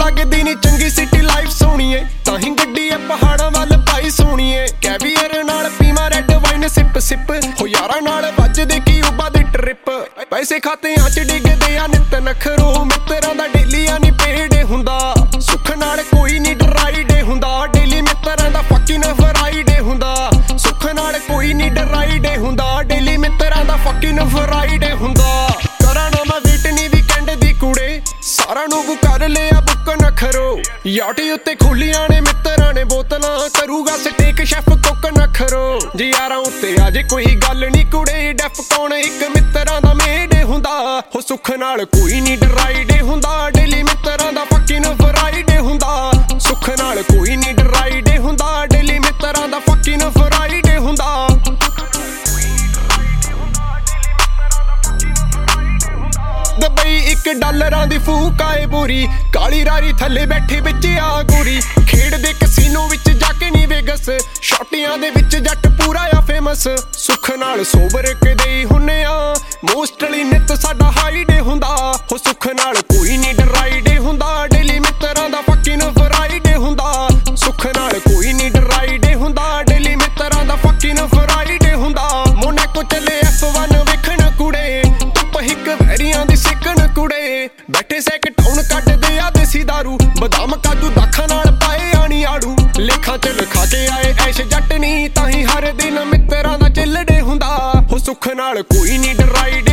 लगदी नी चंगी city life सोहणीए ताही गड्डी ए पहाड़ां वल पाई सोहणीए कैवियर नाल पीवा रेड वाइन सिप सिप हो यारां नाल वजदे क्यूबा दी ट्रिप पैसे खातियां च डिगदे आ नित नखरो मित्रां दा डेली आ नी पेड हुंदा सुख नाल कोई नी डराईडे हुंदा डेली मित्रां दा फकिंग फ्राइडे हुंदा सुख नाल कोई नी डराईडे हुंदा डेली मित्रां दा फकिंग फ्राइडे हुंदा करा ना मैं वीटनी वीकेंड दी कुड़े सारा नू कर लिया बुक नखरो याटी उत्ते खोलियां ने मित्रां ने बोतलां करूगा स्टेक शेफ कुक नखरो जी यारां उत्ते अजे कोई गल नी कुड़े डेफ कौन एक मित्रां दा मेड हुंदा हो सुख नाल कोई नी डराईडे हुंदा डेली मित्रां दा फकिंग फ्राइडे हुंदा सुख नाल कोई नी डराईडे हुंदा डेली मित्रां दा फकिंग फ्राइडे हुंदा दबई $1 दी फूक आए बोरी काली रारी थले बैठे बिच आ गोरी खेड़ दे कसीनो विच जाके नी वेगस शॉटियां दे विच जट पूरा आ फेमस सुख नाल सोबर कदे हुन्ने आ मोस्टली नित साडा हाईडे हुंदा हो सुख नाल कोई नी डराईडे हुंदा डेली मित्रां दा फकिंग फ्राइडे हुंदा सुख नाल कोई नी डराईडे हुंदा डेली मित्रां दा फकिंग फ्राइडे हुंदा मोनाको चले F1 वेखण कुड़े धुप हिक वैरियां दी सिकण कुड़े बैठे सैक टाउन कटदे आ देसी दारू बदाम काजू दाखां नाल पाए आनी आड़ू लेखां च लिखा के आए ऐश जट नी ताही हर दिन मित्रां दा चिलड़े हुंदा हो सुख नाल कोई नी डराईडे